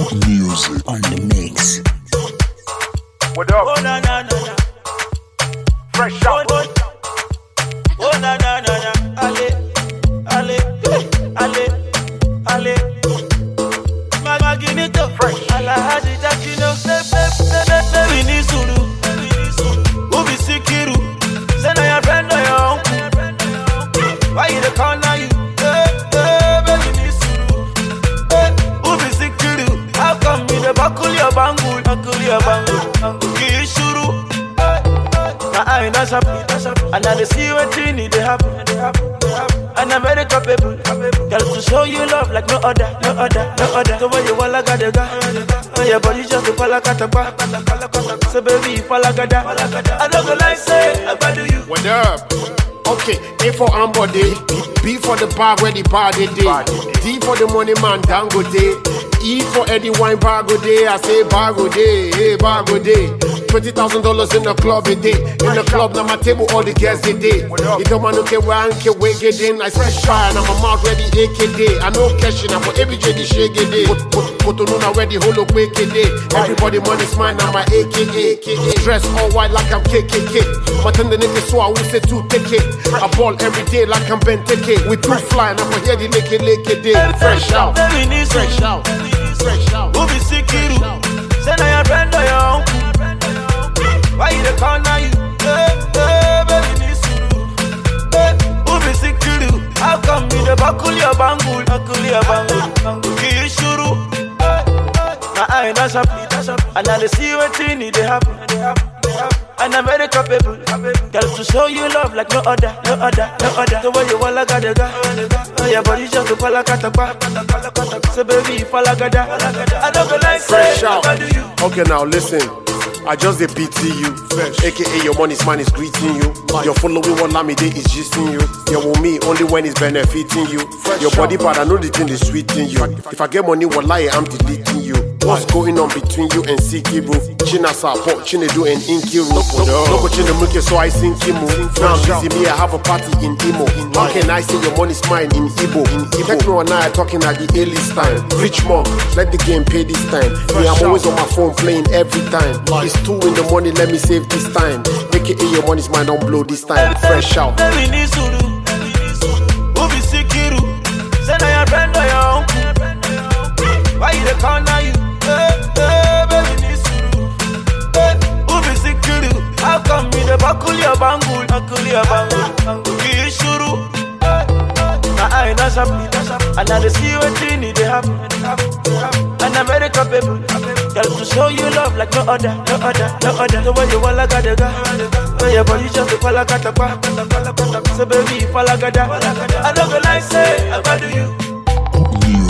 Music on the mix. What up? Oh na na na na. Fresh out. Oh na na na na. Ale, ale, ale, ale. Maginito fresh. Alhaji Jakino. Baby ni suru. Ubi sikiru. Say na your friend or your uncle. Why you dey call now you? Baby ni suru. Ubi sikiru. How come you dey buckle your bangle? Buckle your bangle. Kishuru. I ain't not happy, and I see what you need to happen. And I'm very capable, girl, to show you love like no other. The way you wanna get the guy, your body just to fall like a tapa. So baby, fall like a da. I don't go like say, I do you. What up? Okay, A for Amber Day, B for the bar where the party day, D for the money man Dango Day, E for Eddie Wine Bargo Day. I say Bargo Day, hey Bargo Day. $20,000 in the club a day. In the club, now my table, all the guests they day. You don't want to get one, get way get in. I fresh fire, now my mouth ready, AK day. I know cash in, for every day, the shake day. Put on ready, holo quick day. Everybody money's mine, now my AKA. Dress all white like I'm KKK. But then the nigga so I will say 2 take it. I ball every day like I'm Ben Teke. We 2 fly, now for here the lake day. Fresh out, fresh out, fresh out. Who be sikiru? Say na your friend or your uncle. Why you dey call now you? Baby ni suru. Who be sikiru? How come you dey buckle your bangle? Buckle your bangle. Kishuru. Now I ain't not happy, and I see what you need to happen. And I'm very capable, girl, to show you love like no other. The way you wanna get the guy, your body just to fall like a tapa. So baby, fall like a da. I don't go like fresh say, out. how do you? Okay, now listen. I just a pity you, aka your money's man is greeting you. Your following one Lamide is gisting you. Your with me only when it's benefiting you. Your body part, I know the thing is sweeting you. If I get money, what lie, I'm deleting you. What's going on between you and Siki Roof? China support, China do an inky roof. Look at China Muke, so I sing Kimu. Now I'm busy, me, I have a party in Imo. How can I say your money's mine in Igbo? Techno and I are talking at the earliest time. Rich mom, let the game pay this time. Me, I'm always on my phone playing every time. It's 2 in the morning, let me save this time. AKA your money's mine, don't blow this time. Fresh out. Baby ni suru. Who be sikiru? Say na your friend or your uncle. Why you dey call now you? Baby ni suru. Who be sikiru? How come you dey buckle your bangle? Buckle your bangle. Kishuru. Now I ain't not happy, and I see what you need to happen. And I'm very capable, girl, to show you love like no other. The way you wanna get the guy, your body just to fall like a tapa. So baby, fall like a da. I don't go like say, how do you?